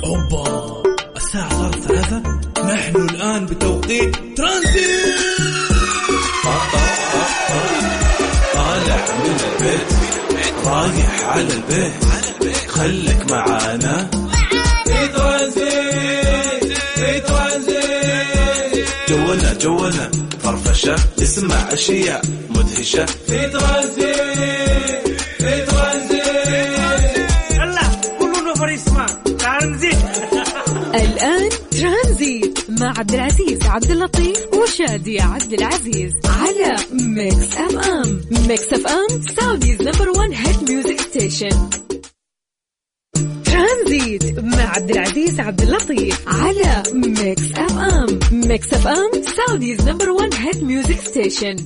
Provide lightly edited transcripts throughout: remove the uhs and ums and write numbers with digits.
أوبا، الساعة صارت 3. نحن الآن بتوقيت ترانزيت. طالع من البيت رايح على البيت، خلك معانا في ترانزيت. في ترانزيت جولنا فرفشة، اسمع أشياء مدهشة في ترانزيت. في ترانزيت يلا كلنا فريسما ترانزيت. الآن ترانزيت مع عبد العزيز عبد اللطيف وشادي عبد العزيز على ميكس اف ام. ميكس اف ام سعوديز نمبر 1 هيت ميوزك ستيشن. ترانزيت مع عبد العزيز عبد اللطيف على ميكس اف ام. ميكس اف ام سعوديز نمبر 1 هيت ميوزك ستيشن.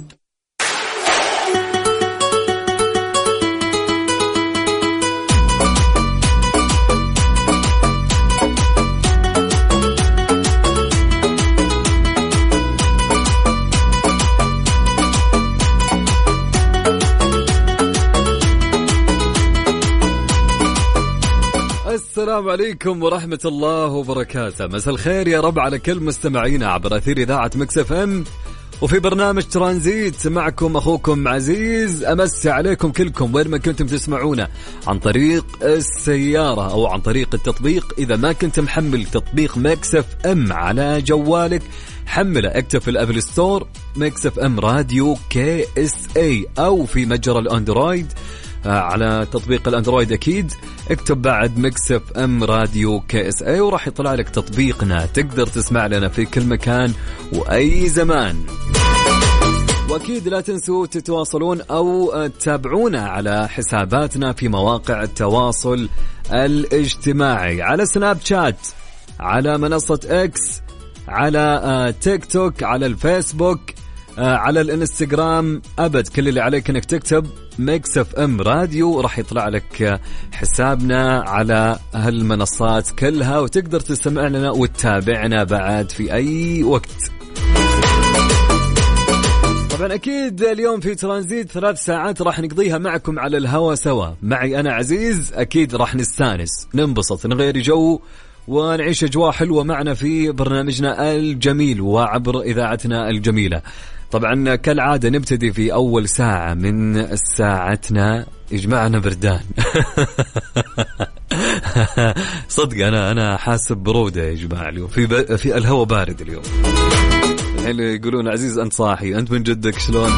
السلام عليكم ورحمة الله وبركاته. مساء الخير يا رب على كل مستمعينا عبر أثير إذاعة ميكس اف ام، وفي برنامج ترانزيت معكم أخوكم عزيز. أمسي عليكم كلكم وين ما كنتم تسمعونا، عن طريق السيارة أو عن طريق التطبيق. إذا ما كنت محمل تطبيق ميكس اف ام على جوالك، حمله، اكتب في الأبل ستور ميكس اف ام راديو KSA، أو في متجر الأندرويد على تطبيق الأندرويد أكيد اكتب بعد ميكس اف ام راديو KSA، وراح يطلع لك تطبيقنا، تقدر تسمع لنا في كل مكان وأي زمان. وأكيد لا تنسوا تتواصلون أو تتابعونا على حساباتنا في مواقع التواصل الاجتماعي، على سناب شات، على منصة اكس، على تيك توك، على الفيسبوك، على الانستغرام. أبد كل اللي عليك انك تكتب ميكس اف ام راديو، راح يطلع لك حسابنا على هالمنصات كلها، وتقدر تستمع لنا وتتابعنا بعد في أي وقت. طبعا أكيد اليوم في ترانزيت 3 ساعات راح نقضيها معكم على الهوا سوا، معي أنا عزيز. أكيد راح نستانس، ننبسط، نغير جو، ونعيش أجواء حلوة معنا في برنامجنا الجميل وعبر إذاعتنا الجميلة. طبعا كالعادة نبتدي في أول ساعة من ساعتنا. يجمعنا بردان صدق أنا حاسب برودة يا جماعة اليوم، في الهواء بارد اليوم. الحين يقولون عزيز أنت صاحي، أنت من جدك شلون؟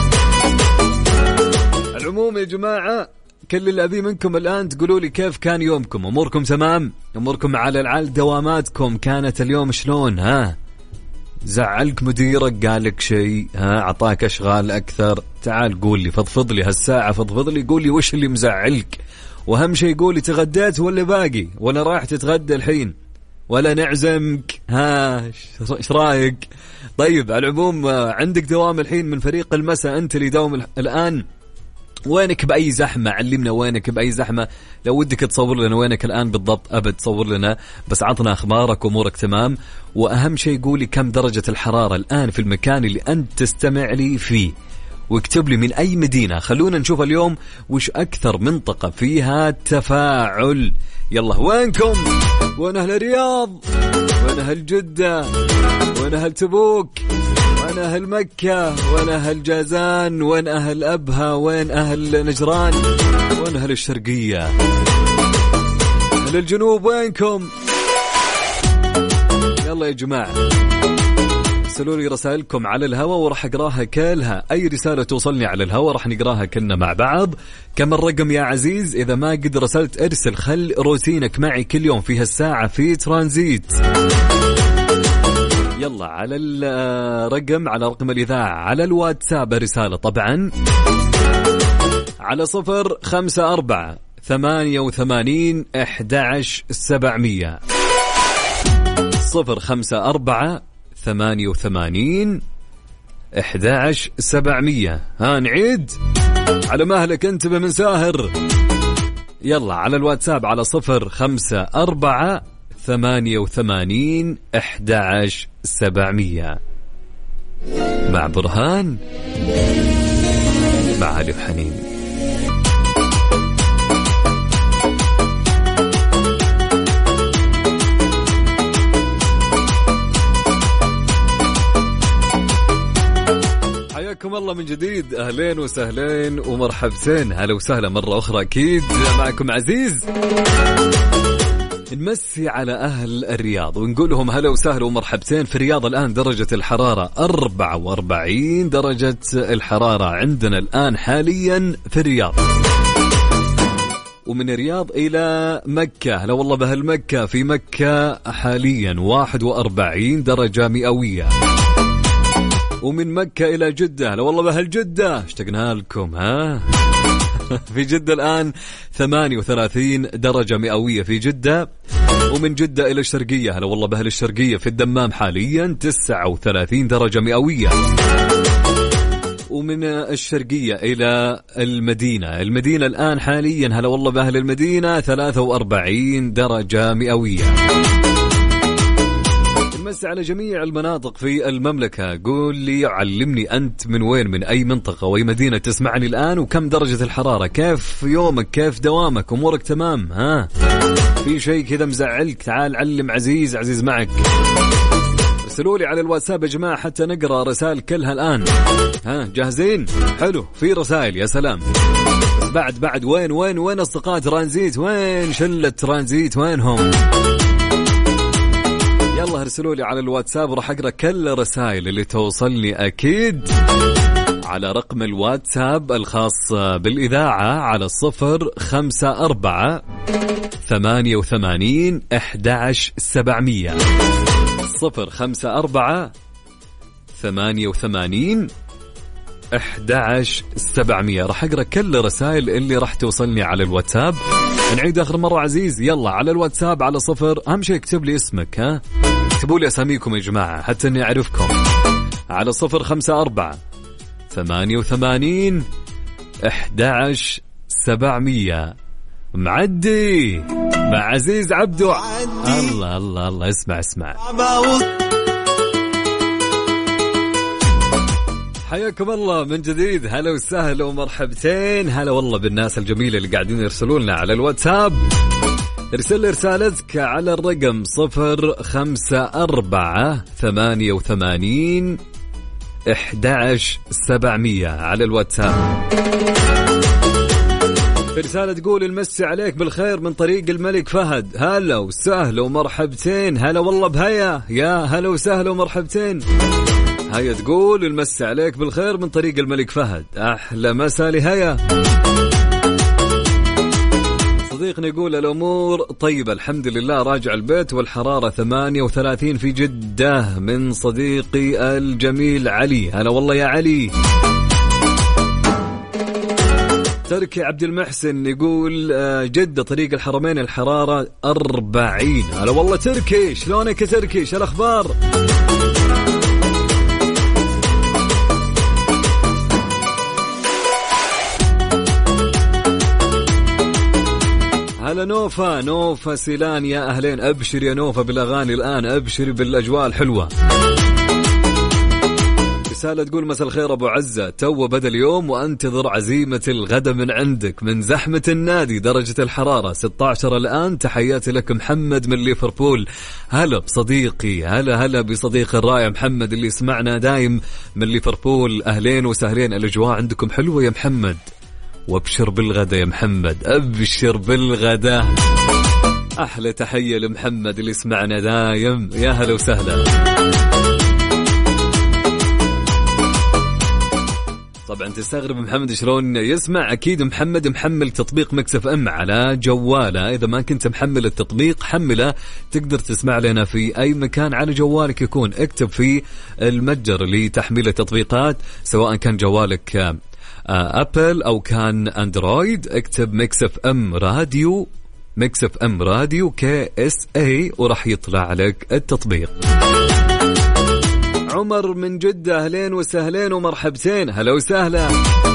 العموم يا جماعة، كل اللي أبي منكم الآن تقولوا لي كيف كان يومكم، أموركم تمام؟ أموركم على العال، دواماتكم كانت اليوم شلون؟ ها، زعلك مديرك، قالك شيء، ها، عطاك أشغال أكثر؟ تعال قول لي، فضفض لي هالساعة، فضفض لي، قول لي وش اللي مزعلك، وأهم شيء قول لي تغديت ولا باقي، ولا رايح تتغدى الحين، ولا نعزمك؟ ها، إيش رايك؟ طيب على العموم عندك دوام الحين من فريق المساء، أنت اللي دوم الآن، وينك بأي زحمة؟ علمنا وينك بأي زحمة، لو ودك تصور لنا وينك الآن بالضبط، أبد تصور لنا، بس عطنا أخبارك وأمورك تمام. وأهم شيء قولي كم درجة الحرارة الآن في المكان اللي أنت تستمع لي فيه، واكتب لي من أي مدينة. خلونا نشوف اليوم وش أكثر منطقة فيها تفاعل. يلا وينكم؟ وين أهل الرياض؟ وين أهل جدة؟ وين أهل تبوك؟ وين أهل مكة؟ وين أهل جازان؟ وين أهل أبها؟ وين أهل نجران؟ وين أهل الشرقية؟ أهل الجنوب وينكم؟ يلا يا جماعة ارسلوا لي رسائلكم على الهواء وراح أقراها كلها. أي رسالة توصلني على الهواء راح نقراها كلنا مع بعض. كم الرقم يا عزيز؟ إذا ما قد رسلت ارسل، خل روتينك معي كل يوم في هالساعة في ترانزيت. يلا على الرقم، على رقم الإذاعة، على الواتساب رسالة طبعا على 054 88 11700 054 88 11700. ها نعيد على مهلك انت بمن ساهر. يلا على الواتساب على 054 88 11700 مع برهان مع علي حنين. الله من جديد، أهلين وسهلين ومرحبتين، هلا وسهلا مرة أخرى أكيد معكم عزيز. نمسي على أهل الرياض ونقول لهم هلا وسهلا ومرحبتين. في الرياض الآن درجة الحرارة 44 درجة الحرارة عندنا الآن حاليا في الرياض. ومن الرياض إلى مكة، هلا والله بأهل مكة، في مكة حاليا 41 درجة مئوية. ومن مكة إلى جدة، هلا والله بأهل جدة، اشتقنا لكم ها. في جدة الآن 38 درجة مئوية في جدة. ومن جدة إلى الشرقية، هلا والله بأهل الشرقية، في الدمام حاليا 39 درجة مئوية. ومن الشرقية إلى المدينة الآن حاليا، هلا والله بأهل المدينة، 43 درجة مئوية. نمسي على جميع المناطق في المملكة. قول لي، علمني أنت من وين، من أي منطقة وأي مدينة تسمعني الآن، وكم درجة الحرارة، كيف يومك، كيف دوامك، أمورك تمام؟ ها في شيء كذا مزعلك؟ تعال علم عزيز معك. ارسلوا لي على الواتساب يا جماعة حتى نقرأ رسائل كلها الآن. ها جاهزين؟ حلو، في رسائل يا سلام. بعد وين أصدقاء ترانزيت؟ وين شلة ترانزيت؟ وينهم؟ يلا ارسلوا لي على الواتساب وراح أقرأ كل الرسائل اللي توصلني أكيد على رقم الواتساب الخاص بالإذاعة على 054 88 11700 054 88 11700. راح أقرأ كل الرسائل اللي راح توصلني على الواتساب. نعيد آخر مرة عزيز، يلا على الواتساب على 0، أهم شيء اكتب لي اسمك، ها اكتبوا لي أساميكم يا جماعة حتى أني أعرفكم، على 054 88 11700. معدي مع عزيز عبدو. الله اسمع. حياكم الله من جديد، هلا وسهلا ومرحبتين. هلا والله بالناس الجميلة اللي قاعدين يرسلوا لنا على الواتساب. ارسل رسالتك على الرقم 054 88 11700 على الواتساب. في رسالة تقول المسي عليك بالخير من طريق الملك فهد. هلا وسهلا ومرحبتين. هلا والله بهيا، يا هلا وسهلا ومرحبتين. هيا تقول المسي عليك بالخير من طريق الملك فهد، أحلى مسا لهيا. صديقنا يقول الأمور طيبة الحمد لله، راجع البيت والحرارة 38 في جدة، من صديقي الجميل علي. هلا والله يا علي. تركي عبد المحسن يقول جدة طريق الحرمين الحرارة 40. هلا والله تركي، شلونك يا تركي، ايش الأخبار؟ هلا نوفا سيلان، يا أهلين، أبشر يا نوفا بالأغاني الآن، أبشر بالأجواء الحلوة. رسالة تقول مساء الخير أبو عزة، تو بدأ اليوم وأنتظر عزيمة الغدا من عندك، من زحمة النادي درجة الحرارة 16 الآن. تحياتي لك محمد من ليفربول. هلا بصديقي، هلا بصديقي الرائع محمد اللي يسمعنا دايم من ليفربول. أهلين وسهلين، الأجواء عندكم حلوة يا محمد، وابشر بالغدا يا محمد، أبشر بالغدا. أحلى تحية لمحمد اللي يسمعنا دايم، يا هلا وسهلا. طبعا تستغرب محمد شلون يسمع، أكيد محمد محمل تطبيق ميكس اف ام على جواله. إذا ما كنت محمل التطبيق حمله، تقدر تسمع لنا في أي مكان على جوالك يكون. اكتب في المتجر لتحميل التطبيقات، سواء كان جوالك أبل أو كان أندرويد، اكتب ميكس اف ام راديو، ميكس اف ام راديو KSA، وراح يطلع لك التطبيق. عمر من جدة، أهلين وسهلين ومرحبتين. هلا وسهلا.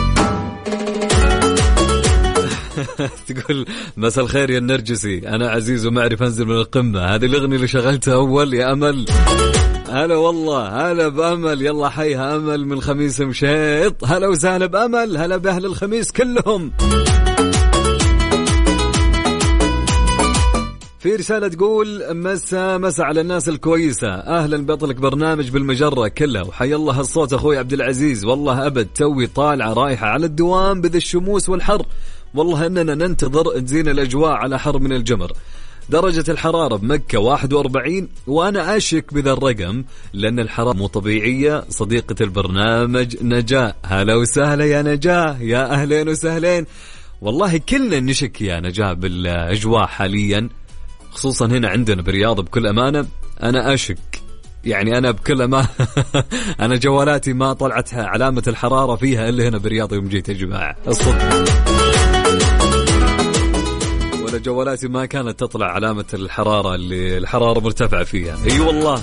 تقول مساء الخير يا النرجسي، أنا عزيز ومعرف أنزل من القمة. هذه الأغنية اللي شغلتها أول يا أمل. هلا والله، هلا بأمل، يلا حيها أمل من خميس مشيط. هلا وسهلا بأمل، هلا بأهل الخميس كلهم. في رسالة تقول مسا على الناس الكويسة، أهلا بطلك برنامج بالمجرة كله، وحي الله الصوت أخوي عبد العزيز. والله أبد توي طالعة رايحة على الدوام بذا الشموس والحر، والله أننا ننتظر تزين الأجواء على حر من الجمر. درجة الحرارة بمكة 41، وأنا أشك بذا الرقم لأن الحرارة مو طبيعية. صديقة البرنامج نجاة، هلا وسهلا يا نجاة، يا أهلين وسهلين. والله كلنا نشك يا نجاة بالأجواء حاليا، خصوصا هنا عندنا بالرياض. بكل أمانة أنا أشك، يعني أنا بكل أمانة أنا جوالاتي ما طلعت علامة الحرارة فيها إلا هنا بالرياض يوم جيت يا جماعة الصدق، ولا جوالاتي ما كانت تطلع علامة الحرارة اللي الحرارة مرتفعة فيها. أي والله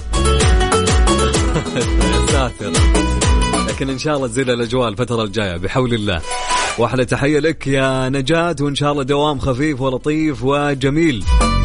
ساتر. لكن إن شاء الله تزيل الأجواء الفترة الجاية بحول الله. وأحلى تحية لك يا نجاة، وإن شاء الله دوام خفيف ولطيف وجميل.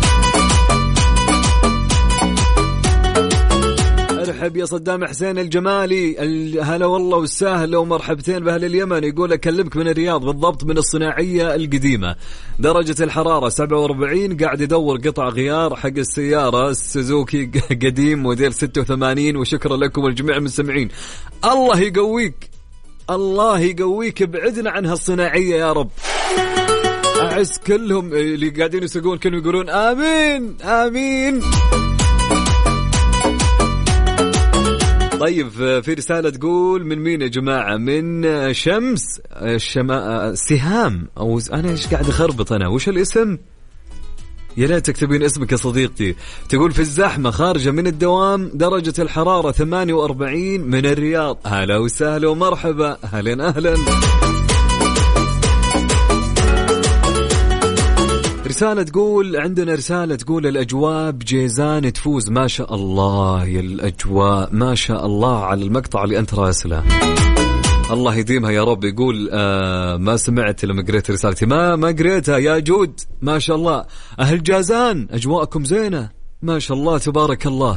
ارحب يا صدام حسين الجمالي، هلا والله وسهلا ومرحبتين بأهل اليمن. يقول أكلمك من الرياض بالضبط، من الصناعية القديمة. درجة الحرارة 47، قاعد يدور قطع غيار حق السيارة السوزوكي قديم موديل 86. وشكرا لكم الجميع المستمعين، الله يقويك الله يقويك، ابعدنا عن هالصناعية يا رب. أحس كلهم اللي قاعدين يسوقون كانوا يقولون آمين آمين. طيب في رسالة تقول من مين يا جماعة؟ من شمس سهام، أو أنا إيش قاعد أخربط أنا، وش الاسم؟ يا لا تكتبين اسمك يا صديقتي. تقول في الزحمة خارجة من الدوام، درجة الحرارة 48 من الرياض. هلا وسهلا ومرحبا، أهلا. رسالة تقول عندنا رسالة تقول الأجواء بجيزان تفوز. ما شاء الله يا الأجواء، ما شاء الله على المقطع اللي أنت راسله، الله يديمها يا رب. يقول ما سمعت لما قريت رسالتي، ما قريتها يا جود. ما شاء الله أهل جازان أجواءكم زينة ما شاء الله تبارك الله.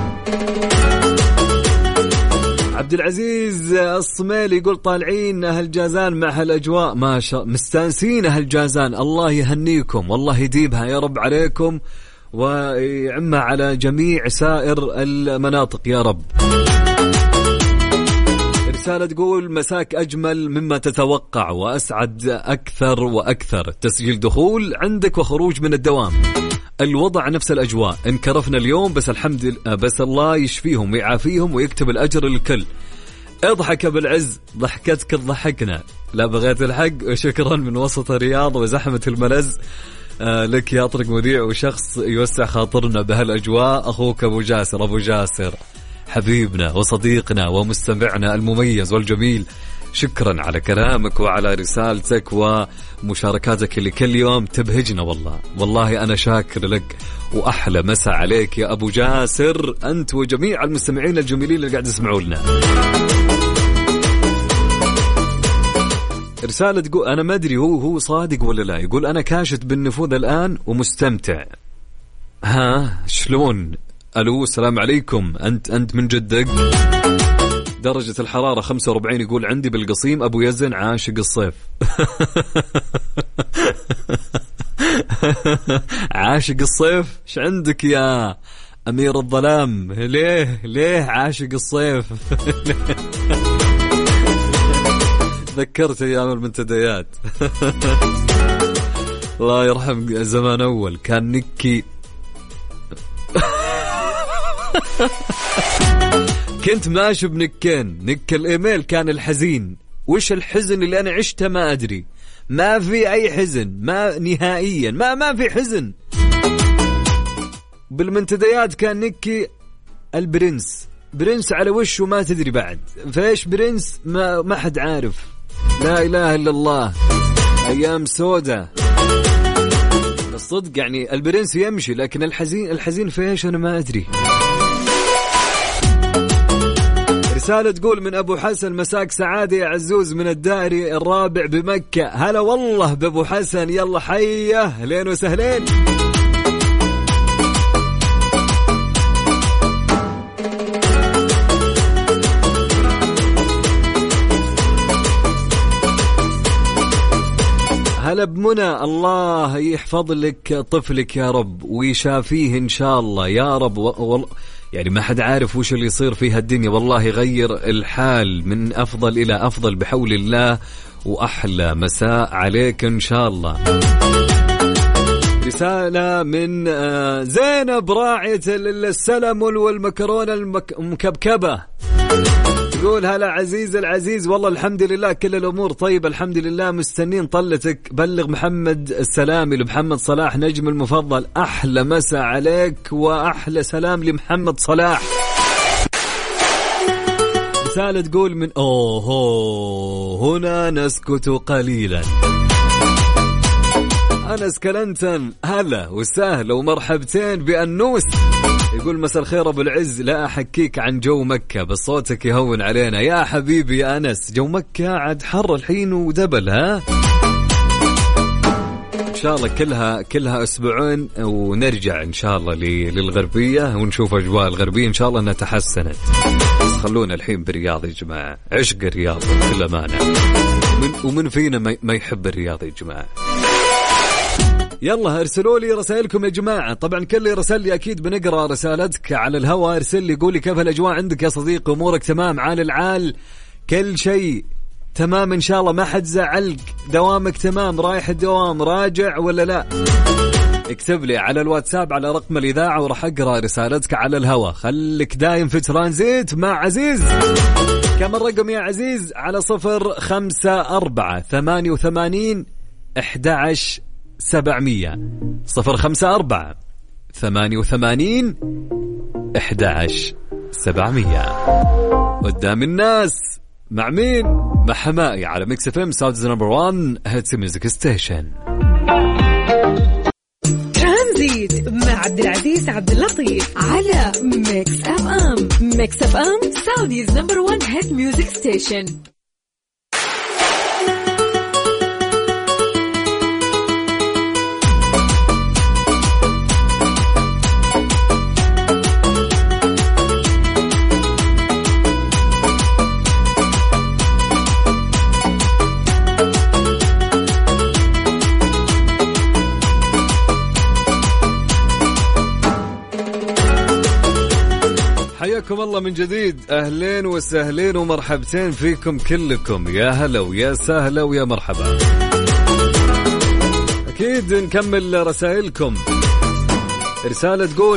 عبد العزيز الصميلي يقول طالعين أهل جازان مع هالأجواء، ما شاء مستانسين أهل جازان، الله يهنيكم والله يديبها يا رب عليكم ويعمها على جميع سائر المناطق يا رب. رسالة تقول مساك أجمل مما تتوقع وأسعد أكثر وأكثر، تسجيل دخول عندك وخروج من الدوام، الوضع نفس الأجواء، انكرفنا اليوم بس الحمد لله، بس الله يشفيهم ويعافيهم ويكتب الأجر للكل. اضحك بالعز، ضحكتك تضحكنا، لا بغيت الحق. وشكرا من وسط الرياض وزحمة الملز لك يا طرق مذيع وشخص يوسع خاطرنا بهالأجواء، أخوك أبو جاسر. أبو جاسر حبيبنا وصديقنا ومستمعنا المميز والجميل، شكرا على كلامك وعلى رسالتك ومشاركاتك اللي كل يوم تبهجنا. والله أنا شاكر لك، وأحلى مساء عليك يا أبو جاسر أنت وجميع المستمعين الجميلين اللي قاعد يسمعوا لنا. رسالة تقول أنا ما أدري هو صادق ولا لا، يقول أنا كاشت بالنفوذ الآن ومستمتع. ها شلون؟ ألو السلام عليكم، أنت من جدك؟ درجة الحرارة 45، يقول عندي بالقصيم أبو يزن عاشق الصيف. عاشق الصيف؟ ايش عندك يا أمير الظلام؟ ليه عاشق الصيف؟ ذكرت أيام المنتديات. الله يرحم زمان أول كان نكي. كنت ماشي بنكين، نك الإيميل كان الحزين. وش الحزن اللي أنا عشته ما أدري، ما في أي حزن، ما نهائيا ما في حزن. بالمنتديات كان نكي البرنس على وشه ما تدري بعد فايش برنس، ما حد عارف. لا إله إلا الله، أيام سودة الصدق. يعني البرنس يمشي لكن الحزين فايش أنا ما أدري. رسالة تقول من أبو حسن مساك سعادة يا عزوز من الدائري الرابع بمكة. هلا والله بأبو حسن، يلا حيه لين وسهلين. هلا بمنى، الله يحفظ لك طفلك يا رب ويشافيه إن شاء الله يا رب. يعني ما حد عارف وش اللي يصير في هالدنيا، والله يغير الحال من أفضل إلى أفضل بحول الله. وأحلى مساء عليك إن شاء الله. رسالة من زينب راعية السلم والمكرونة المكبكبة، تقول هلا عزيز العزيز، والله الحمد لله كل الأمور طيبة الحمد لله، مستنين طلتك، بلغ محمد السلامي لمحمد صلاح نجم المفضل، أحلى مساء عليك وأحلى سلام لمحمد صلاح. رسالة تقول من هنا نسكت قليلا، أنس كلنتن، هلا وسهلا ومرحبتين بأنوس. يقول مساء الخير أبو العز، لا أحكيك عن جو مكة بس صوتك يهون علينا يا حبيبي يا أنس. جو مكة عاد حر الحين ودبل، ها إن شاء الله كلها أسبوعين ونرجع إن شاء الله للغربية ونشوف أجواء الغربية إن شاء الله أنها تحسنت. خلونا الحين بالرياض يا جماعة، عشق الرياض بكل أمانة، ومن فينا ما يحب الرياض يا جماعة. يلا ارسلوا لي رسائلكم يا جماعة. طبعا كل اللي رسل لي أكيد بنقرأ رسالتك على الهواء. ارسل لي قولي كيف الأجواء عندك يا صديقي، أمورك تمام، عال العال كل شيء تمام إن شاء الله، ما حد زعلك، دوامك تمام، رايح الدوام راجع ولا لا؟ اكتب لي على الواتساب على رقم الإذاعة وراح أقرأ رسالتك على الهواء. خليك دايم في ترانزيت مع عزيز. كم الرقم يا عزيز؟ على 054-88-11-700 054-88-11-700. قدام الناس مع مين؟ مع حمائي على ميكس اف ام ساودز نمبر 1 هيتس ميوزك ستيشن. ترانزيت مع عبد العزيز عبد اللطيف على ميكس اف ام. ميكس اف ام ساوديز نمبر 1 هيت ميوزك ستيشن. حياكم الله من جديد، أهلين وسهلين ومرحبتين فيكم كلكم، يا هلا ويا سهلا ويا مرحبا. أكيد نكمل رسائلكم. رسالة تقول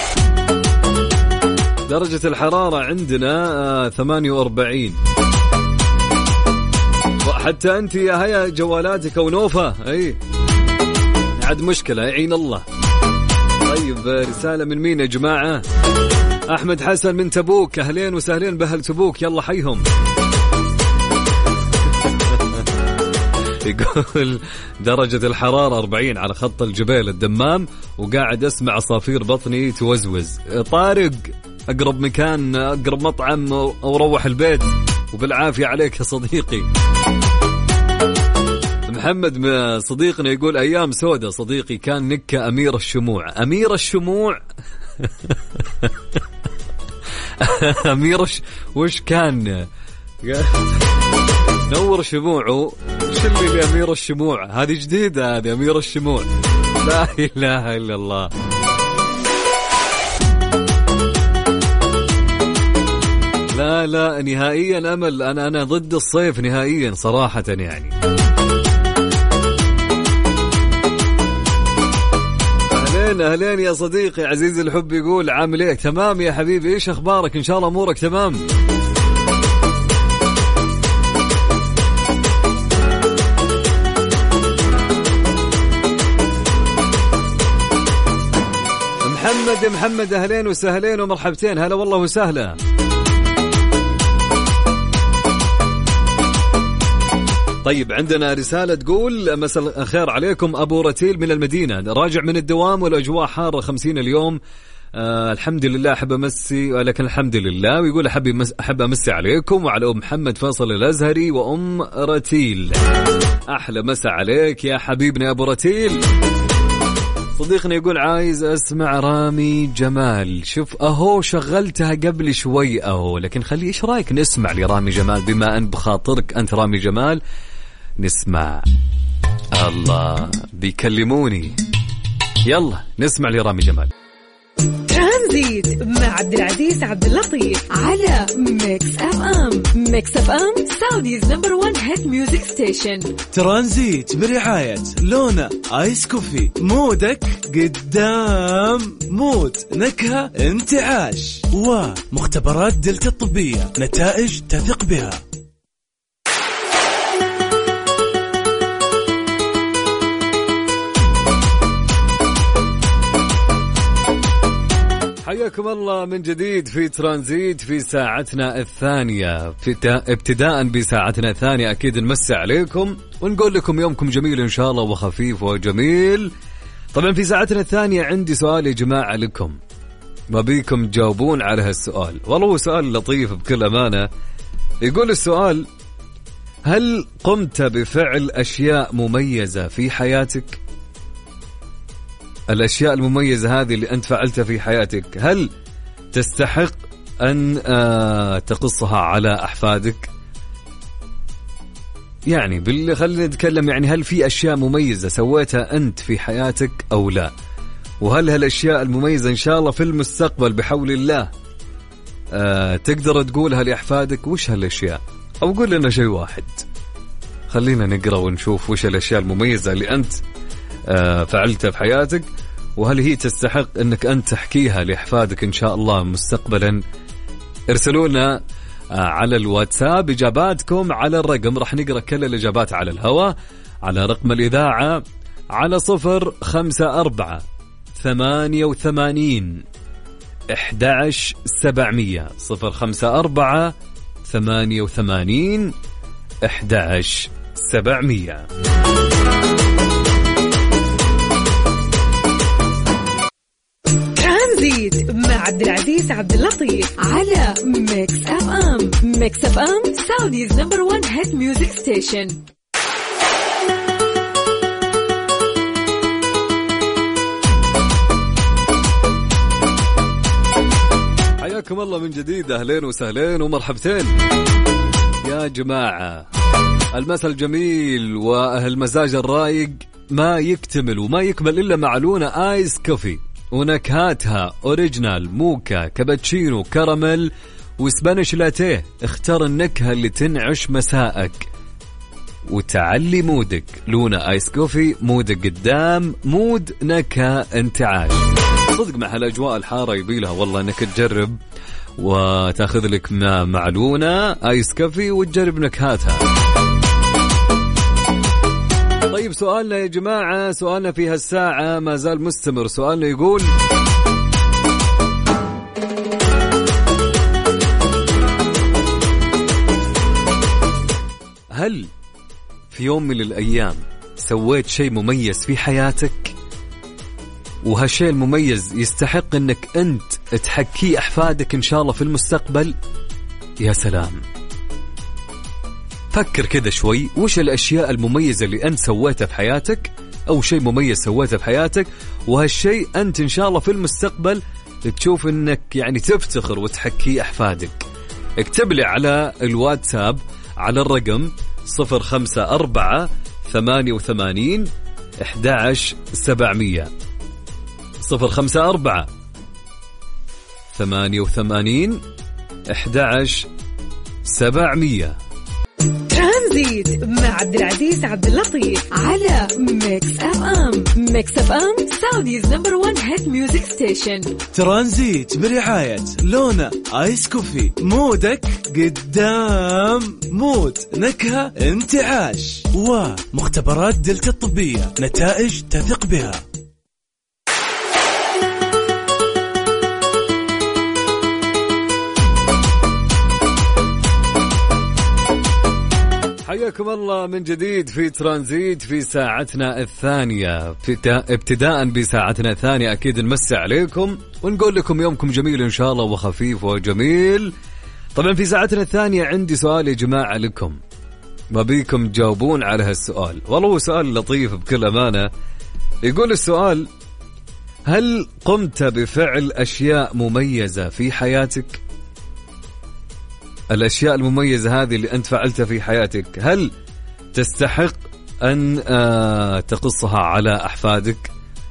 درجة الحرارة عندنا 48، وحتى أنت يا هيا جوالاتك ونوفة أي عاد مشكلة، يعين الله. طيب رسالة من مين يا جماعة؟ أحمد حسن من تبوك، أهلين وسهلين بأهل تبوك، يلا حيهم. يقول درجة الحرارة 40 على خط الجبيل الدمام، وقاعد أسمع عصافير بطني توزوز. طارق أقرب مكان، أقرب مطعم وروح البيت وبالعافية عليك يا صديقي. محمد صديقنا يقول أيام سودة صديقي، كان نكة أمير الشموع. أمير الشموع وش كان؟ نور شموعه، وش اللي أمير الشموع؟ هذه جديدة، هذه أمير الشموع، لا إله إلا الله. لا نهائيا أمل، أنا ضد الصيف نهائيا صراحة يعني. أهلين يا صديقي عزيز الحب، يقول عامل ايه؟ تمام يا حبيبي، ايش اخبارك؟ ان شاء الله امورك تمام. محمد اهلين وسهلين ومرحبتين، هلا والله وسهلا. طيب عندنا رسالة تقول مساء الخير عليكم، أبو رتيل من المدينة، راجع من الدوام والأجواء حارة 50 اليوم. الحمد لله، أحب أمسي، ولكن الحمد لله. ويقول أحب أمسي عليكم وعلى أم محمد فيصل الأزهري وأم رتيل. أحلى مساء عليك يا حبيبنا يا أبو رتيل. صديقنا يقول عايز أسمع رامي جمال. شوف أهو شغلتها قبل شوي أهو، لكن خلي إيش رأيك نسمع لرامي جمال، بما أن بخاطرك أنت رامي جمال، نسمع الله بيكلموني. يلا نسمع لرامي جمال. ترانزيت مع عبد العزيز عبد اللطيف على ميكس اف ام. ميكس اف ام سعوديز نمبر 1 هيت ميوزك ستيشن. ترانزيت برعاية لونا آيس كوفي. مودك قدام مود، نكهة انتعاش، ومختبرات دلتا الطبية، نتائج تثق بها. حياكم الله من جديد في ترانزيت في ساعتنا الثانية. ابتداء بساعتنا الثانية أكيد نمسي عليكم ونقول لكم يومكم جميل إن شاء الله وخفيف وجميل. طبعا في ساعتنا الثانية عندي سؤال يا جماعة لكم، ما بيكم تجاوبون على هالسؤال. والله هو سؤال لطيف بكل أمانة. يقول السؤال: هل قمت بفعل أشياء مميزة في حياتك؟ الأشياء المميزة هذه اللي أنت فعلتها في حياتك هل تستحق أن تقصها على أحفادك؟ يعني خلينا نتكلم، يعني هل في أشياء مميزة سويتها أنت في حياتك أو لا؟ وهل هالأشياء المميزة إن شاء الله في المستقبل بحول الله تقدر تقولها لأحفادك؟ وش هالأشياء؟ أو قول لنا شيء واحد، خلينا نقرأ ونشوف وش الأشياء المميزة اللي أنت فعلتها في حياتك، وهل هي تستحق أنك أنت تحكيها لأحفادك إن شاء الله مستقبلا. ارسلوا لنا على الواتساب إجاباتكم على الرقم، راح نقرأ كل الإجابات على الهواء على رقم الإذاعة على 054-88-11700 054-88-11700. ترانزيت مع عبد العزيز عبد اللطيف على ميكس اف ام. ميكس اف ام سعوديز نمبر 1 هيت ميوزك ستيشن. حياكم الله من جديد، أهلين وسهلين ومرحبتين يا جماعة. المساء الجميل وأهل المزاج الرايق ما يكتمل وما يكمل إلا مع لونا آيس كوفي، ونكهاتها أوريجينال، موكا، كابتشينو، كراميل وسبانيش لاتيه. اختار النكهة اللي تنعش مساءك وتعلي مودك. لونا آيس كوفي، مودك قدام مود، نكهة انتعاش. صدق مع هالأجواء الحارة يبيلها والله انك تجرب وتاخذ لك مع لونا آيس كوفي وتجرب نكهاتها. طيب سؤالنا يا جماعة، سؤالنا في هالساعة ما زال مستمر. سؤالنا يقول: هل في يوم من الأيام سويت شيء مميز في حياتك وهالشيء المميز يستحق أنك أنت تحكيه أحفادك إن شاء الله في المستقبل؟ يا سلام، فكر كذا شوي، وش الأشياء المميزة اللي أنت سويتها في حياتك أو شيء مميز سويته في حياتك وهالشيء أنت إن شاء الله في المستقبل تشوف أنك يعني تفتخر وتحكيه أحفادك. اكتب لي على الواتساب على الرقم 054-88-11700 054-88-11700. ترانزيت مع عبد العزيز عبد اللطيف على ميكس اف ام. ميكس اف ام سعوديز نمبر 1 هيت ميوزك ستيشن. ترانزيت برعاية لونا آيس كوفي. مودك قدام مود، نكهة انتعاش، ومختبرات دلتا الطبية، نتائج تثق بها. حياكم الله من جديد في ترانزيت في ساعتنا الثانية. ابتداء بساعتنا الثانية أكيد نمسي عليكم ونقول لكم يومكم جميل إن شاء الله وخفيف وجميل. طبعا في ساعتنا الثانية عندي سؤال يا جماعة لكم، ما بيكم تجاوبون على هالسؤال. والله هو سؤال لطيف بكل أمانة. يقول السؤال: هل قمت بفعل أشياء مميزة في حياتك؟ الأشياء المميزة هذه اللي أنت فعلتها في حياتك هل تستحق أن تقصها على أحفادك؟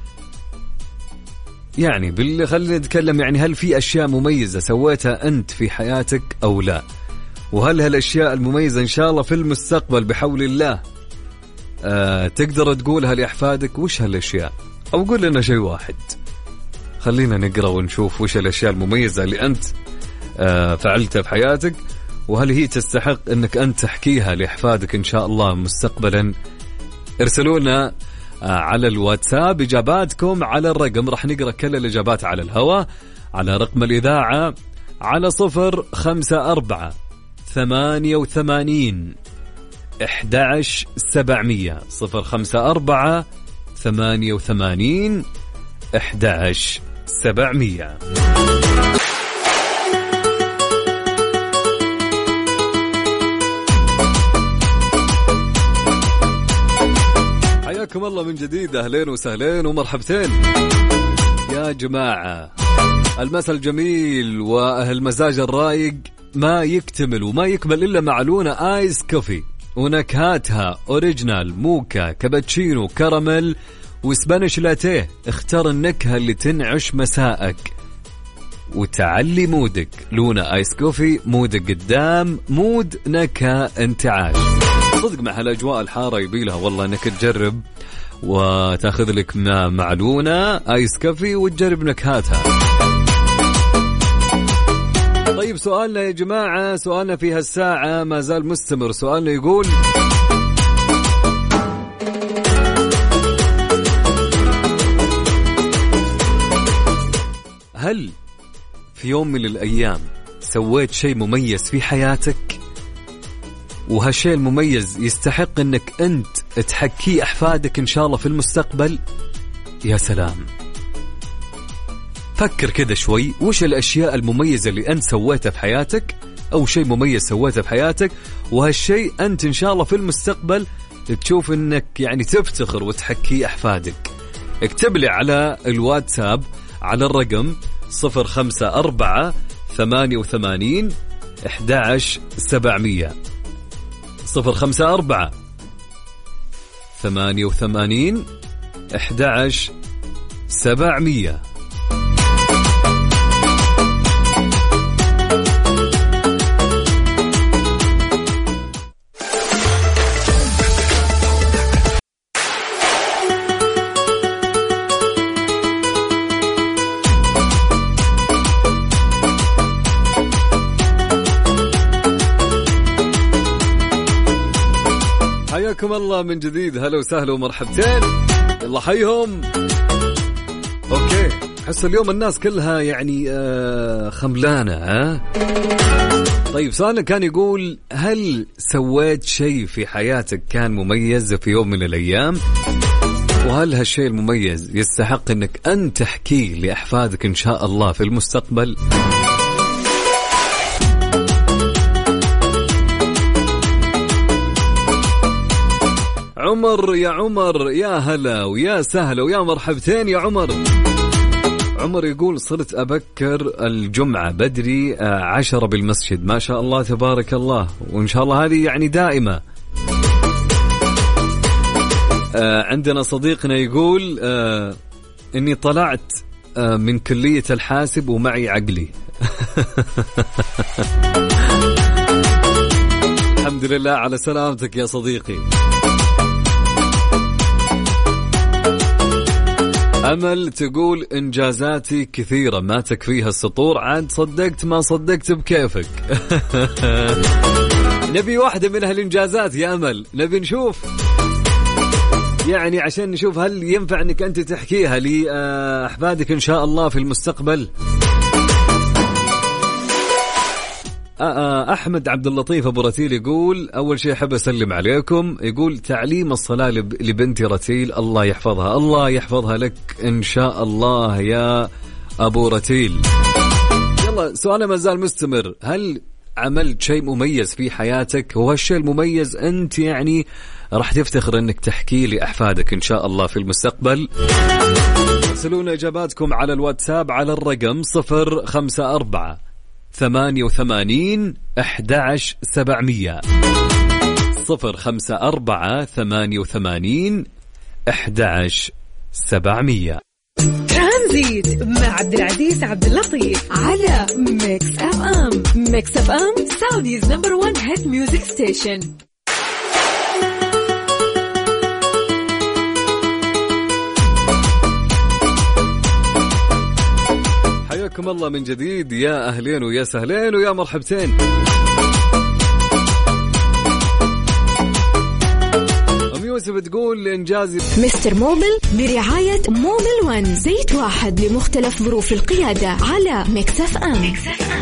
يعني خلينا نتكلم، يعني هل في أشياء مميزة سويتها أنت في حياتك أو لا؟ وهل هالأشياء المميزة إن شاء الله في المستقبل بحول الله تقدر تقولها لأحفادك؟ وش هالأشياء؟ أو قول لنا شيء واحد، خلينا نقرأ ونشوف وش الأشياء المميزة اللي أنت فعلتها في حياتك، وهل هي تستحق أنك أنت تحكيها لأحفادك إن شاء الله مستقبلا. ارسلوا لنا على الواتساب إجاباتكم على الرقم، راح نقرأ كل الإجابات على الهواء على رقم الإذاعة على 054-88 11-700 054-88 11-700. حياكم الله من جديد، أهلين وسهلين ومرحبتين يا جماعة. المساء الجميل وأهل مزاج الرايق ما يكتمل وما يكمل إلا معلونة آيس كوفي ونكهاتها أوريجينال، موكا، كابتشينو، كراميل وسبانيش لاتيه. اختار النكهة اللي تنعش مساءك وتعلي مودك. لونا آيس كوفي، مودك قدام، مود نكهة انتعاش. صدق مع هالأجواء الحارة يبيلها والله انك تجرب وتاخذ لك معلونة آيس كوفي وتجرب نكهاتها. طيب سؤالنا يا جماعة، سؤالنا في هالساعة ما زال مستمر. سؤالنا يقول: هل في يوم من الأيام سويت شيء مميز في حياتك وهالشيء المميز يستحق انك انت تحكيه أحفادك ان شاء الله في المستقبل؟ يا سلام، فكر كذا شوي، وش الأشياء المميزة اللي أنت سويتها في حياتك أو شيء مميز سويته في حياتك وهالشيء أنت إن شاء الله في المستقبل تشوف أنك يعني تفتخر وتحكي أحفادك. اكتب لي على الواتساب على الرقم 054-88 11-700 054-88 11-700. حياكم الله من جديد، هلا وسهلا ومرحبتين، يلا حيهم. اوكي، حس اليوم الناس كلها يعني خملانة ها. طيب سؤالنا كان يقول: هل سويت شيء في حياتك كان مميز في يوم من الأيام؟ وهل هالشيء المميز يستحق انك أنت تحكيه لأحفادك إن شاء الله في المستقبل؟ عمر، يا عمر يا هلا ويا سهلا ويا مرحبتين يا عمر. عمر يقول: صرت أبكر الجمعة بدري 10 بالمسجد. ما شاء الله تبارك الله، وإن شاء الله هذه يعني دائمة. عندنا صديقنا يقول: إني طلعت من كلية الحاسب ومعي عقلي. الحمد لله على سلامتك يا صديقي. أمل تقول: إنجازاتي كثيرة ما تكفيها السطور، عاد صدقت ما صدقت بكيفك. نبي واحدة من هالإنجازات يا أمل، نبي نشوف يعني عشان نشوف هل ينفع أنك أنت تحكيها لأحفادك إن شاء الله في المستقبل. أحمد عبد اللطيف أبو رتيل يقول: أول شيء حب أسلم عليكم. يقول: تعليم الصلاة لبنتي رتيل، الله يحفظها، الله يحفظها لك إن شاء الله يا أبو رتيل. يلا سؤالنا ما زال مستمر: هل عملت شيء مميز في حياتك وهالشيء المميز أنت يعني راح تفتخر أنك تحكي لأحفادك إن شاء الله في المستقبل؟ ارسلونا إجاباتكم على الواتساب على الرقم 054-88 11-700 0548811700. ترانزيت مع عبد العزيز عبد اللطيف على ميكس اف ام. ميكس اف ام سعوديز نمبر 1 هيت ميوزك ستيشن. حياكم الله من جديد، يا أهلين ويا سهلين ويا مرحبتين. يوسف تقول إنجازي مستر موبل برعاية موبل 1 زيت واحد لمختلف ظروف القيادة على ميكس اف ام.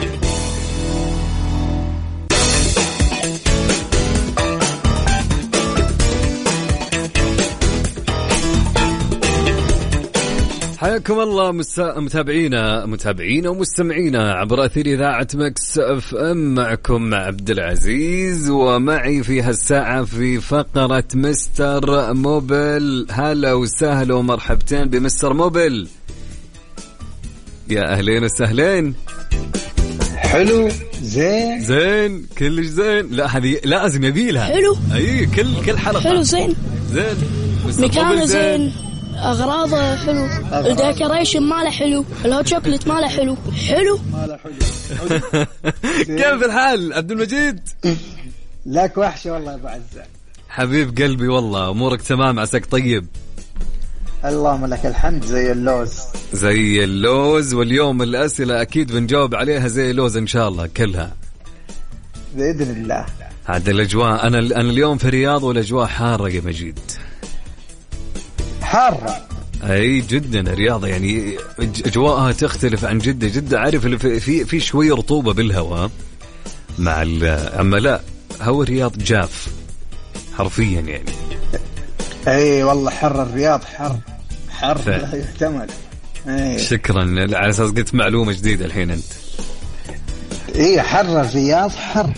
حياكم الله متابعينا ومستمعينا عبر أثير إذاعة مكس اف ام. معكم عبد العزيز، ومعي في هالساعة في فقرة مستر موبل. هلا وسهلا ومرحبتين بمستر موبل. يا أهلين وسهلين. حلو زين كلش زين. لا هذه لازم يبيلها حلو. أي كل حلقة حلو زين مكانه زين، أغراضه حلو، الديكوريشن ماله حلو، الهوت شوكليت ماله حلو. كيف الحال عبد المجيد؟ لك وحشة والله يا أبو عزة حبيب قلبي، والله أمورك تمام؟ عساك طيب؟ اللهم لك الحمد زي اللوز. واليوم الأسئلة أكيد بنجاوب عليها زي اللوز إن شاء الله كلها بإذن الله. عاد الأجواء، أنا اليوم في الرياض والأجواء حارة يا مجيد. حارة اي جدا الرياض، يعني اجواءها تختلف عن جدة. عارف في شوية رطوبة بالهواء مع اما لا، هو الرياض جاف حرفيا يعني. اي والله حر الرياض، حر لا يحتمل. شكرا على اساس قلت معلومة جديدة الحين انت. اي حر الرياض حر.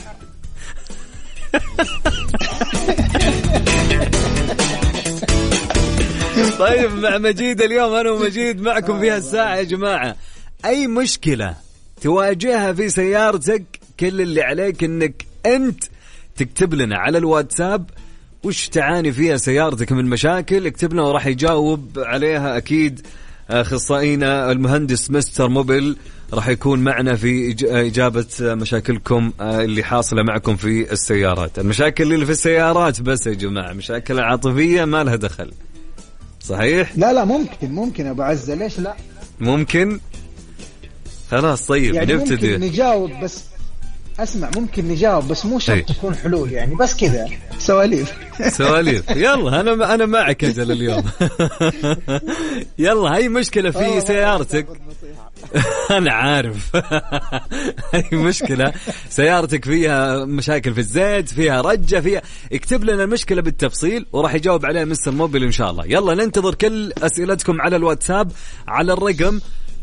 طيب مع مجيد اليوم، أنا ومجيد معكم في هالساعة يا جماعة. أي مشكلة تواجهها في سيارتك، كل اللي عليك أنك أنت تكتب لنا على الواتساب وش تعاني فيها سيارتك من مشاكل. اكتب لنا وراح يجاوب عليها أكيد أخصائينا المهندس مستر موبل، راح يكون معنا في إجابة مشاكلكم اللي حاصلة معكم في السيارات. المشاكل اللي في السيارات بس يا جماعة، مشاكل عاطفية ما لها دخل. صحيح؟ لا ممكن أبو عزة، ليش لا؟ ممكن. خلاص طيب يعني نبتدي. ممكن نجاوب بس اسمع، ممكن نجاوب بس مو شرط تكون حلول، يعني بس كذا سواليف. يلا أنا معك أجل اليوم. يلا، هاي مشكلة في سيارتك. أنا عارف. هاي مشكلة سيارتك فيها مشاكل في الزيت، فيها رجة، فيها، اكتب لنا المشكلة بالتفصيل وراح يجاوب عليها مستر موبل إن شاء الله. يلا ننتظر كل أسئلتكم على الواتساب على الرقم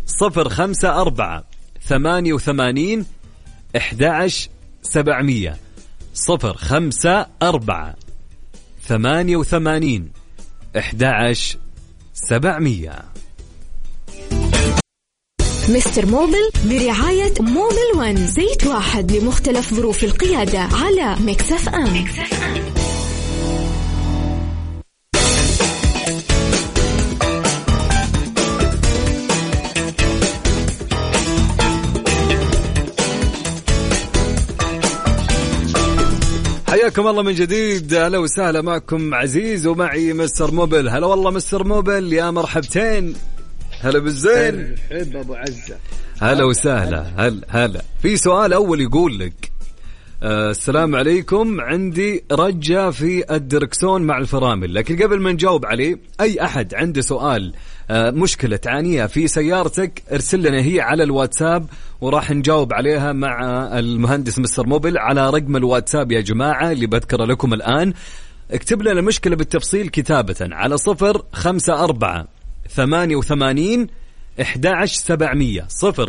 054-88-11700. 054-88-11700. مستر موبل برعاية موبل 1 زيت واحد لمختلف ظروف القيادة على ميكس اف ام. حياكم الله من جديد، هلا وسهلا معكم عزيز ومعي مستر موبل. هلا والله مستر موبل، يا مرحبتين. هلا بالزين. حب أبو عزة. هلا وسهلا. هلا في سؤال أول يقول لك السلام عليكم، عندي رجة في الدركسون مع الفرامل. لكن قبل ما نجاوب عليه، أي أحد عنده سؤال مشكلة تعانيها في سيارتك ارسل لنا هي على الواتساب وراح نجاوب عليها مع المهندس مستر موبل على رقم الواتساب يا جماعة اللي بذكره لكم الآن. اكتب لنا المشكلة بالتفصيل كتابة على 054-88-11700.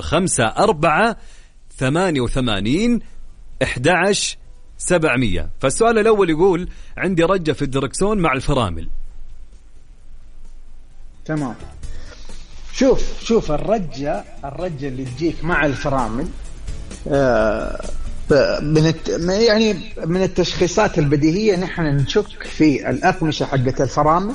054-88-11700. فالسؤال الأول يقول عندي رجة في الدركسون مع الفرامل. تمام. شوف الرجة اللي تجيك مع الفرامل يعني من التشخيصات البديهية نحن نشك في الأقمشة حقة الفرامل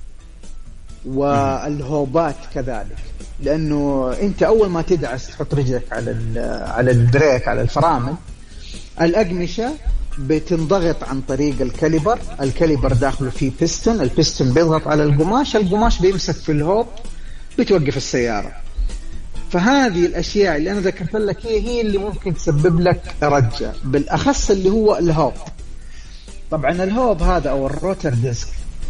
والهوبات كذلك، لأنه أنت أول ما تدعس تحط رجلك على البريك على الفرامل، الأقمشة بتنضغط عن طريق الكاليبر داخله فيه بيستون، البيستون بيضغط على القماش بيمسك في الهوب بتوقف السيارة. فهذه الأشياء اللي أنا ذكرت لك هي اللي ممكن تسبب لك رجة، بالأخص اللي هو الهوب. طبعا الهوب هذا أو الروتر ديسك،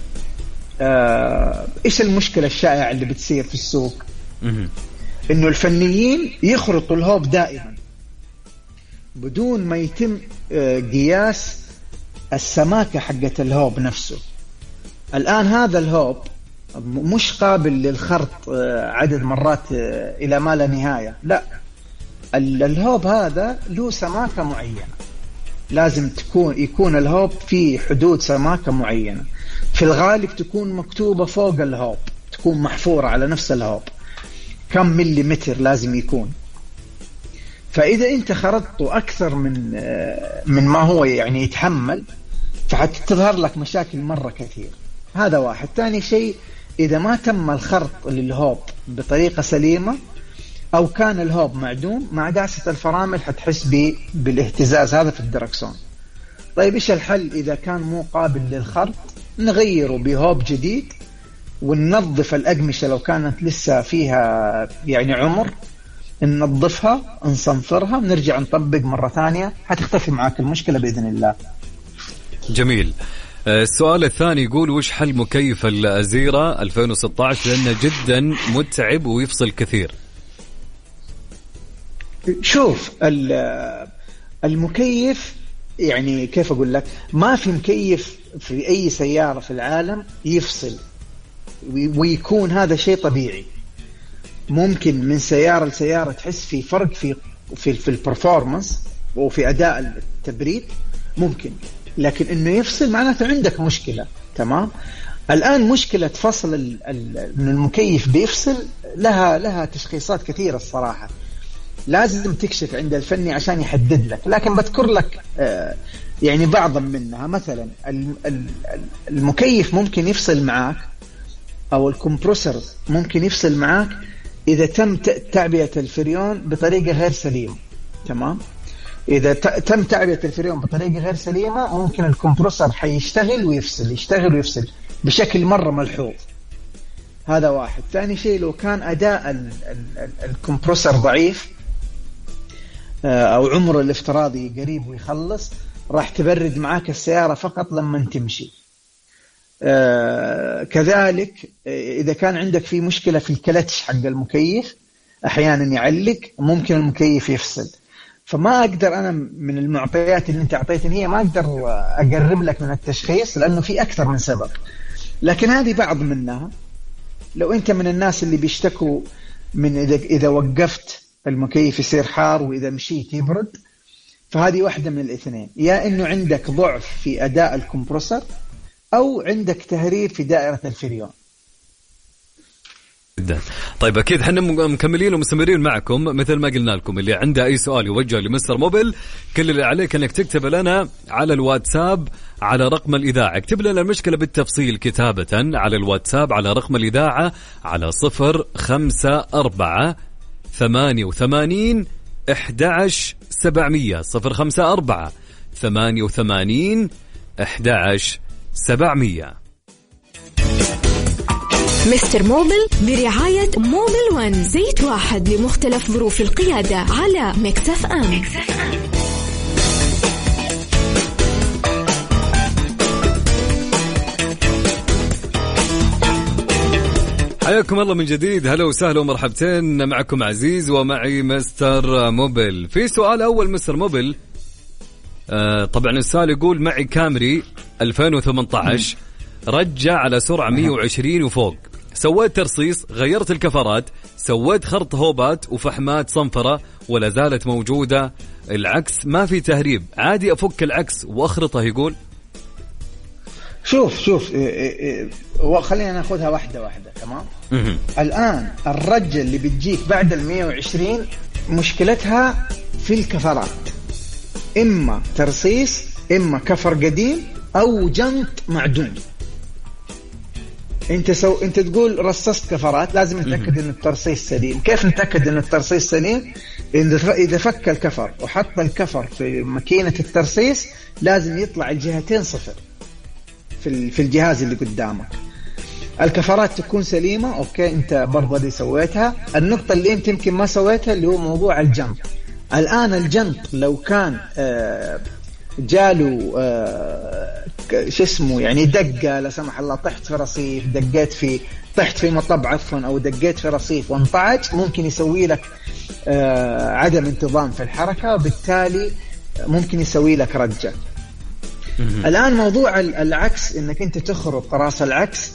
إيش المشكلة الشائعة اللي بتصير في السوق؟ إنه الفنيين يخرطوا الهوب دائما بدون ما يتم قياس السماكة حقة الهوب نفسه. الآن هذا الهوب مش قابل للخرط عدد مرات إلى ما لا نهاية، لا، الهوب هذا له سماكة معينة، لازم يكون الهوب في حدود سماكة معينة، في الغالب تكون مكتوبة فوق الهوب، تكون محفورة على نفس الهوب كم مليمتر لازم يكون. فإذا أنت خرطته أكثر من ما هو يعني يتحمل، فحتظهر لك مشاكل مرة كثير. هذا واحد. ثاني شيء، إذا ما تم الخرط للهوب بطريقة سليمة أو كان الهوب معدوم، مع دعسة الفرامل حتحس بالاهتزاز هذا في الدركسون. طيب إيش الحل؟ إذا كان مو قابل للخرط نغيره بهوب جديد، وننظف الأقمشة لو كانت لسه فيها يعني عمر، ننظفها نصنفرها ونرجع نطبق مرة ثانية، حتختفي معاك المشكلة بإذن الله. جميل. السؤال الثاني يقول وش حل مكيف الأزيرة 2016 لأنه جدا متعب ويفصل كثير؟ شوف المكيف يعني كيف أقول لك، ما في مكيف في أي سيارة في العالم يفصل ويكون هذا شيء طبيعي. ممكن من سيارة لسيارة تحس في فرق في البرفورمانس وفي أداء التبريد ممكن، لكن إنه يفصل معناته عندك مشكلة. تمام. الآن مشكلة فصل إن المكيف بيفصل لها تشخيصات كثيرة الصراحة، لازم تكشف عند الفني عشان يحدد لك، لكن بذكر لك يعني بعضا منها. مثلا المكيف ممكن يفصل معاك، أو الكمبروسر ممكن يفصل معاك إذا تم تعبئة الفريون بطريقة غير سليمة. تمام. إذا تم تعبئة الفريون بطريقة غير سليمة ممكن الكمبروسر حيشتغل ويفصل بشكل مرة ملحوظ. هذا واحد. ثاني شيء، لو كان أداء الكمبروسر ضعيف أو عمره الافتراضي قريب ويخلص، راح تبرد معاك السيارة فقط لما تمشي. كذلك إذا كان عندك في مشكلة في الكلتش حق المكيف أحيانا يعلق، ممكن المكيف يفصل. فما أقدر أنا من المعطيات اللي أنت أعطيتني هي ما أقدر أقرب لك من التشخيص، لأنه في أكثر من سبب، لكن هذه بعض منها. لو أنت من الناس اللي بيشتكوا من إذا وقفت المكيف يصير حار وإذا مشيت يبرد، فهذه واحدة من الاثنين، يا إنه عندك ضعف في أداء الكمبروسر أو عندك تهريب في دائرة الفريون. طيب أكيد حنا مكملين ومستمرين معكم. مثل ما قلنا لكم، اللي عنده أي سؤال يوجه لمستر موبل، كل اللي عليك أنك تكتب لنا على الواتساب على رقم الإذاعة. اكتب لنا المشكلة بالتفصيل كتابة على الواتساب على رقم الإذاعة على 054 88 11700 054 88 11700. مستر موبل برعاية موبل ون، زيت واحد لمختلف ظروف القيادة على ميكس اف ام. حياكم الله من جديد، هلا وسهلا ومرحبتين، معكم عزيز ومعي مستر موبل. في سؤال أول مستر موبل، طبعا السؤال يقول معي كامري 2018 رجع على سرعة 120 وفوق، سويت ترصيص، غيرت الكفرات، سويت خرط هوبات وفحمات صنفرة ولا زالت موجودة، العكس ما في تهريب، عادي أفك العكس وأخرطه. يقول شوف خلينا ناخذها واحدة واحدة. تمام. الآن الرجة اللي بتجيك بعد 120 مشكلتها في الكفرات. إما ترصيص، إما كفر قديم، أو جنط معدوم. انت تقول رصصت كفرات، لازم نتاكد ان الترصيص سليم. كيف نتاكد ان الترصيص سليم؟ اذا فك الكفر وحط الكفر في ماكينه الترصيص لازم يطلع الجهتين صفر في الجهاز اللي قدامك. الكفرات تكون سليمه، اوكي، انت برضه اللي سويتها. النقطه اللي انت يمكن ما سويتها اللي هو موضوع الجنط. الان الجنط لو كان جاله شو اسمه يعني دقة لا سمح الله، طحت في رصيف، طحت في مطب عفوا، أو دقيت في رصيف وانطعج، ممكن يسوي لك عدم انتظام في الحركة، وبالتالي ممكن يسوي لك رجة. الآن موضوع العكس، إنك أنت تخرط راس العكس،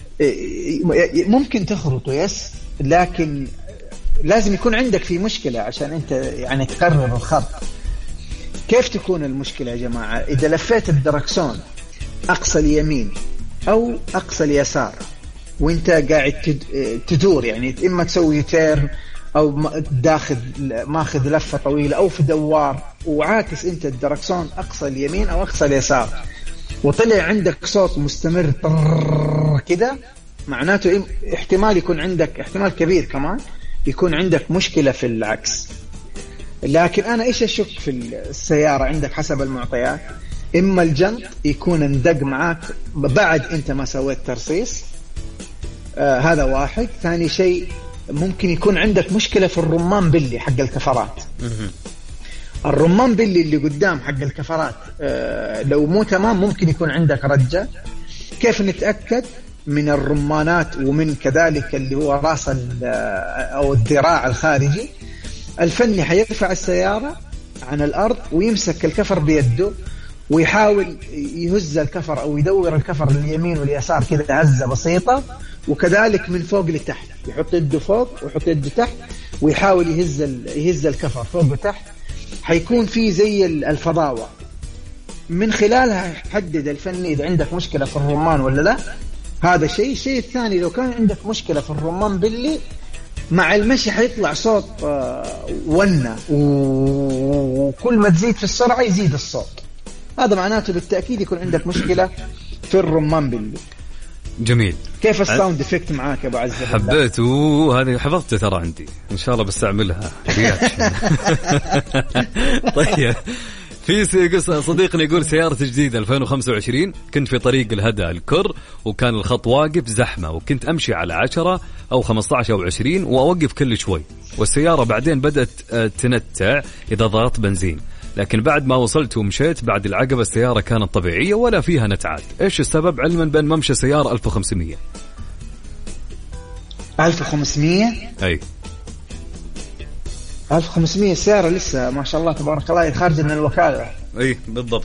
ممكن تخرطه يس، لكن لازم يكون عندك في مشكلة عشان أنت يعني تقرر الخط. كيف تكون المشكلة يا جماعة؟ إذا لفيت الدركسون أقصى اليمين أو أقصى اليسار وإنت قاعد تدور، يعني إما تسوي تيرن أو ماخذ لفة طويلة أو في دوار، وعاكس أنت الدركسون أقصى اليمين أو أقصى اليسار، وطلع عندك صوت مستمر كده، معناته احتمال يكون عندك، احتمال كبير كمان يكون عندك مشكلة في العكس. لكن أنا إيش أشك في السيارة عندك حسب المعطيات؟ إما الجنط يكون اندق معاك بعد أنت ما سويت ترصيص، هذا واحد. ثاني شيء ممكن يكون عندك مشكلة في الرمان بلي حق الكفرات. الرمان بلي اللي قدام حق الكفرات لو مو تمام ممكن يكون عندك رجة. كيف نتأكد؟ من الرمانات، ومن كذلك اللي هو راس أو الذراع الخارجي. الفني حيرفع السيارة عن الأرض ويمسك الكفر بيده ويحاول يهز الكفر أو يدور الكفر لليمين واليسار كذا هزة بسيطة، وكذلك من فوق لتحت، يحط يده فوق ويحط يده تحت ويحاول يهز الكفر فوق وتحت. حيكون في زي الفضاوة، من خلالها يحدد الفني إذا عندك مشكلة في الرمان ولا لا. هذا الشيء الثاني، لو كان عندك مشكلة في الرمان باللي مع المشي حيطلع صوت ونة، وكل ما تزيد في السرعة يزيد الصوت، هذا معناته بالتأكيد يكون عندك مشكلة في الرمان باللي. جميل. كيف الساوند افكت معاك يا ابو عزيز؟ حبيته، هذه حفظته ترى عندي، ان شاء الله بستعملها. طيب، في صديقنا يقول سيارة جديدة 2025، كنت في طريق الهدى الكر وكان الخط واقف زحمة، وكنت أمشي على 10 أو 15 أو 20 وأوقف كل شوي، والسيارة بعدين بدأت تنتع إذا ضغطت بنزين، لكن بعد ما وصلت ومشيت بعد العقبة السيارة كانت طبيعية ولا فيها نتعات. إيش السبب؟ علما بأن ممشى سيارة 1500. 1500 أي 1500 سيارة لسه ما شاء الله تبارك الله خارجة من الوكالة. أي بالضبط.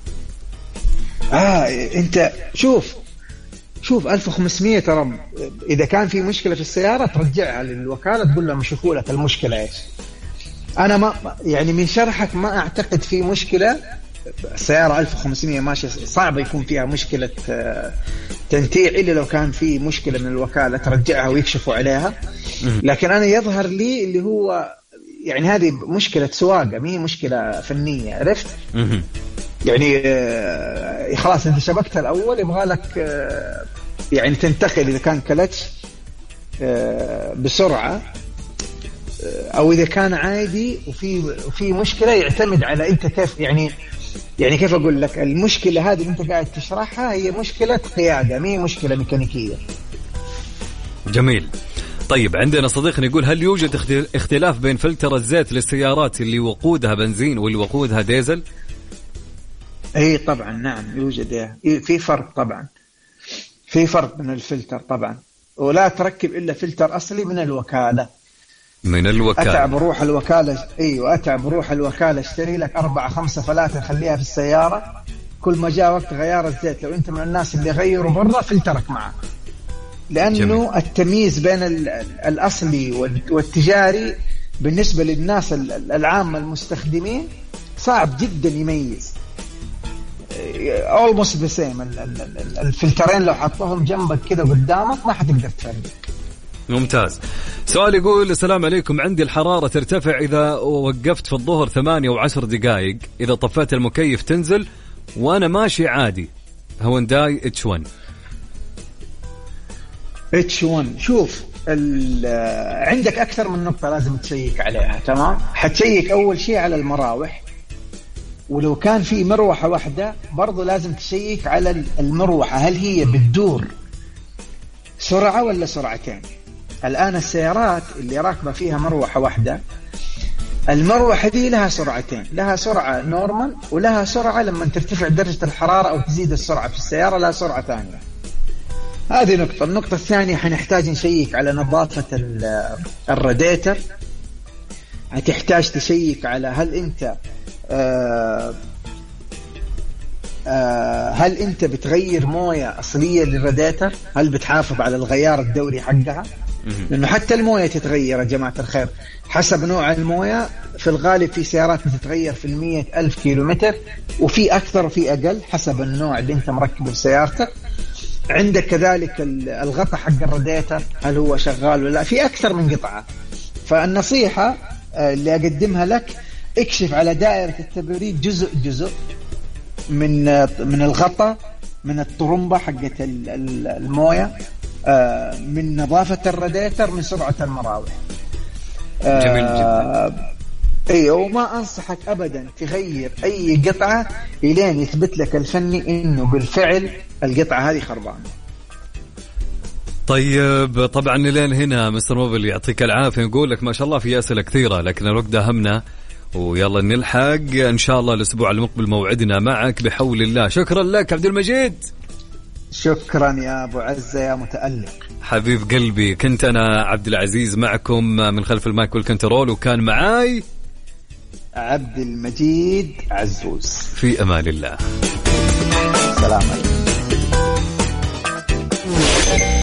أنت شوف 1500 ترى، إذا كان في مشكلة في السيارة ترجعها للوكالة تقول لهم يشوفوا لك المشكلة إيش. أنا ما يعني من شرحك ما أعتقد في مشكلة. السيارة 1500 ماشي، صعب يكون فيها مشكلة تنتيع إلا لو كان في مشكلة من الوكالة ترجعها ويكشفوا عليها. لكن أنا يظهر لي اللي هو يعني هذه مشكلة سواقة، مي مشكلة فنية، عرفت؟ يعني خلاص انت شبكتها الأول، يبغى لك يعني تنتقل إذا كان كلتش بسرعة، أو إذا كان عادي وفي مشكلة، يعتمد على أنت كيف يعني كيف أقول لك. المشكلة هذه اللي أنت قاعد تشرحها هي مشكلة قيادة، مي مشكلة ميكانيكية. جميل. طيب، عندنا صديقنا يقول هل يوجد اختلاف بين فلتر الزيت للسيارات اللي وقودها بنزين واللي وقودها ديزل؟ اي طبعا نعم يوجد، في فرق طبعا، في فرق من الفلتر طبعا، ولا تركب إلا فلتر أصلي من الوكالة. أتعب روح الوكالة، أيوة أتعب روح الوكالة اشتري لك 4-5 فلاتر خليها في السيارة، كل ما جاء وقت غيار الزيت لو أنت من الناس اللي غيروا برا فلترك معه، لأنه جميل. التمييز بين الأصلي والتجاري بالنسبة للناس العامة المستخدمين صعب جدا يميز. almost the same. الفلترين لو حطوهم جنبك كده قدامك ما حتقدر تفرق. ممتاز. سؤال يقول السلام عليكم، عندي الحرارة ترتفع إذا وقفت في الظهر 8 و10 دقائق، إذا طفيت المكيف تنزل وأنا ماشي عادي. هونداي H1. شوف عندك أكثر من نقطة لازم تشيك عليها. تمام، حتشيك أول شيء على المراوح، ولو كان في مروحة واحدة برضو لازم تشيك على المروحة هل هي بتدور سرعة ولا سرعتين. الآن السيارات اللي راكبة فيها مروحة واحدة، المروحة دي لها سرعتين، لها سرعة نورمال ولها سرعة لما ترتفع درجة الحرارة أو تزيد السرعة في السيارة لها سرعة ثانية. هذه نقطة. النقطة الثانية حنحتاج نشيك على نظافة الراديتر. هتحتاج تشيك على هل أنت بتغير موية أصلية للراديتر، هل بتحافظ على الغيار الدوري حقها، لأنه حتى الموية تتغير يا جماعة الخير حسب نوع الموية. في الغالب في سيارات بتتغير في 100,000 كيلومتر، وفي أكثر وفي أقل حسب النوع اللي أنت مركبه في سيارتك. عندك كذلك الغطاء حق الراديتر هل هو شغال ولا لا، في أكثر من قطعة. فالنصيحة اللي أقدمها لك، اكشف على دائرة التبريد جزء من الغطاء، من الطرمبة حقة الموية، من نظافة الراديتر، من سرعة المراوح. جميل جدا. ايوه، وما انصحك ابدا تغير اي قطعة الين يثبت لك الفني انه بالفعل القطعة هذه خربانة. طيب طبعا لين هنا مستر موبل يعطيك العافية، نقول لك ما شاء الله في أسئلة كثيرة لكن الوقت داهمنا، ويلا نلحق إن شاء الله الأسبوع المقبل موعدنا معك بحول الله. شكرا لك عبد المجيد. شكرا يا أبو عزة يا متألق حبيب قلبي. كنت أنا عبد العزيز معكم من خلف المايك والكنترول، وكان معاي عبد المجيد عزوز. في أمان الله. سلام عليكم.